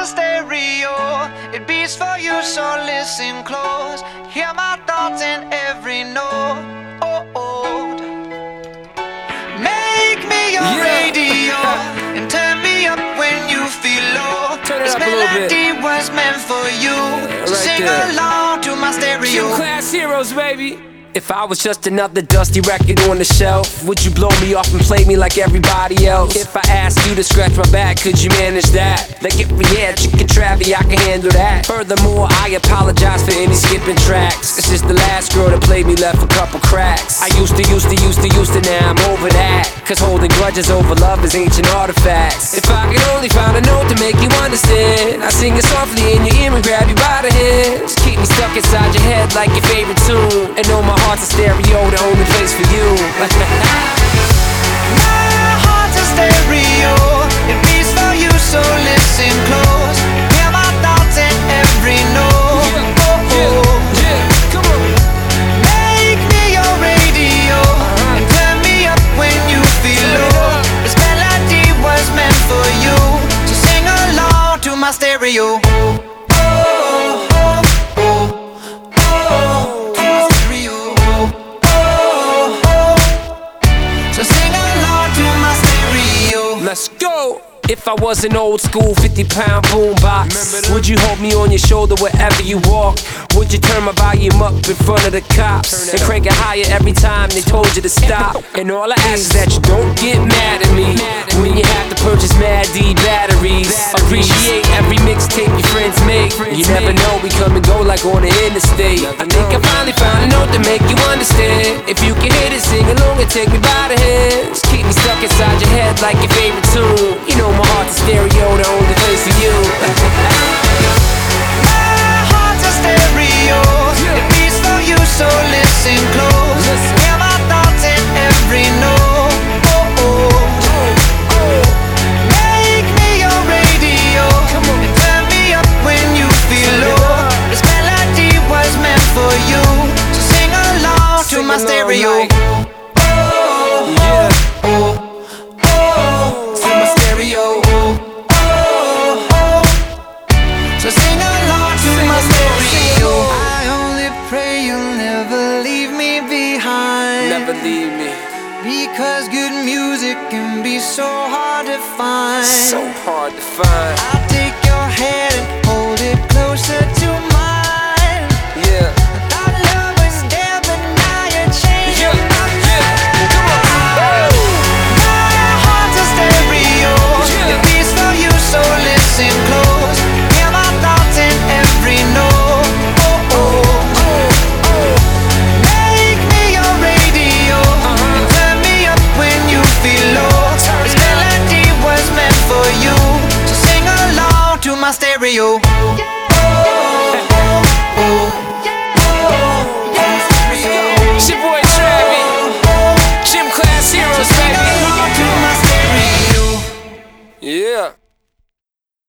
a stereo, it beats for you, so listen close. Hear my thoughts in every note. Make me your radio and turn me up when you feel low. This melody was meant for you, so sing along to my stereo. Class heroes, baby. If I was just another dusty record on the shelf, would you blow me off and play me like everybody else? If I asked you to scratch my back, could you manage that? Like if we had chicken Travie, I can handle that. Furthermore, I apologize for any skipping tracks. This is the last girl that played me, left a couple cracks. I used to, now I'm over that. Cause holding grudges over love is ancient artifacts. If I could only find a note to make you understand, I sing it softly in your ear and grab you by the hands. Keep me stuck inside your head like your favorite tune, and know my heart's a stereo, the only place for you. My heart's a stereo, it beats for you, so listen close. Hear my thoughts in every note. Come on. Make me your radio and turn me up when you feel low. This melody was meant for you, so sing along to my stereo. Let's go! If I was an old school 50-pound boombox, would you hold me on your shoulder wherever you walk? Would you turn my volume up in front of the cops and crank it higher every time they told you to stop? And all I ask is that you don't get mad at me when you have to purchase Mad D batteries. Appreciate every mixtape your friends make. You never know, we come and go like on the interstate. I think I finally found a note to make you understand. If you can hit it, sing along and take me by the hands. Keep me stuck inside your head like your favorite tune. You know my heart's a stereo, the only place for you. My heart's a stereo, it beats for you, so listen close. Hear my thoughts in every note. Make me your radio and turn me up when you feel low. This melody was meant for you, so sing along to my stereo. So sing along to my stereo. I only pray you'll never leave me behind. Never leave me. Because good music can be so hard to find. So hard to find. I'll take your hand and hold it closer to mine. Yeah. Our love was dead, but now you're changing my mind. Come on. My heart's a stereo, it beats for you, so listen close. Hear my thoughts in every note. Make me your radio and turn me up when you feel low. This melody was meant for you, so sing along to my stereo.